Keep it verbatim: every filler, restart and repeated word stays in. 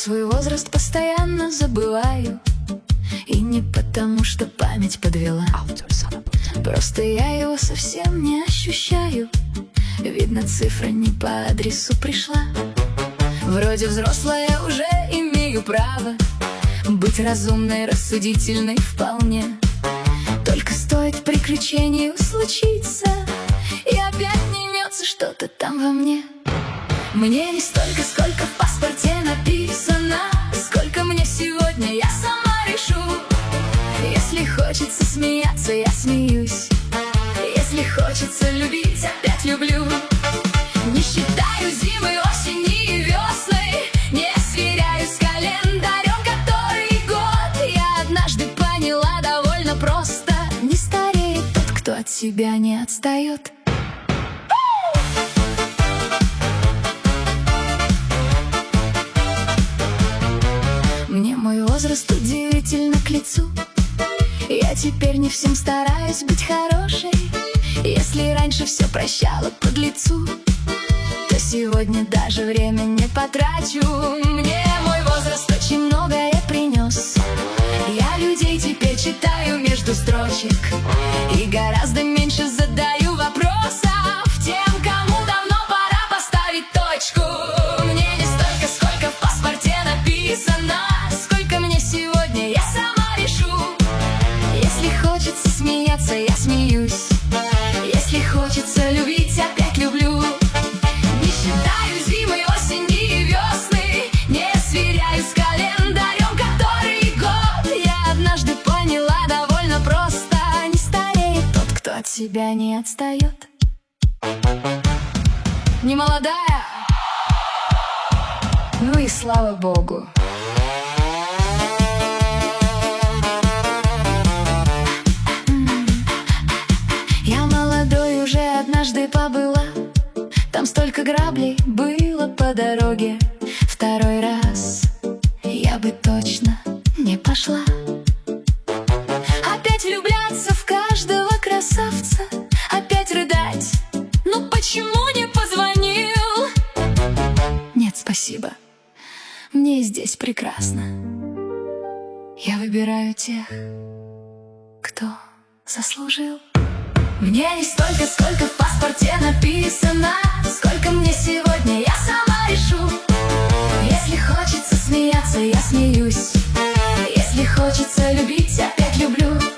свой возраст постоянно забываю. И не потому, что память подвела, просто я его совсем не ощущаю. Видно, цифра не по адресу пришла. Вроде взрослая, уже имею право быть разумной, рассудительной вполне. Только стоит приключению случиться, и опять не имется что-то там во мне. Мне не столько, сколько в паспорте написано, сколько мне сегодня, я сама решу. Если хочется смеяться, я смеюсь. Если хочется любить, опять люблю. Не считаю зимы, осени и весны, не сверяю с календарем который год. Я однажды поняла довольно просто: не стареет тот, кто от себя не отстает. Мне мой возраст удивительно к лицу. Я теперь не всем стараюсь быть хорошей. Если раньше все прощала под лицу, то сегодня даже время не потрачу. Мне мой возраст очень многое принес. Я людей теперь читаю между строчек и гораздо меньше задаю вопросов тем, кому давно пора поставить точку. Мне не столько, сколько в паспорте написано, сколько мне сегодня, я сама решу. Если хочется смеяться, я смеюсь. Если хочется любить, опять люблю. Не считаю зимы, осени и весны, не сверяю с календарем который год. Я однажды поняла довольно просто: не стареет тот, кто от себя не отстает. Не молодая, ну и слава богу. Однажды побыла, там столько граблей было по дороге. Второй раз я бы точно не пошла. Опять влюбляться в каждого красавца, опять рыдать: ну почему не позвонил? Нет, спасибо, мне здесь прекрасно. Я выбираю тех, кто заслужил. Мне не столько, сколько в паспорте написано, сколько мне сегодня, я сама решу. Если хочется смеяться, я смеюсь. Если хочется любить, опять люблю.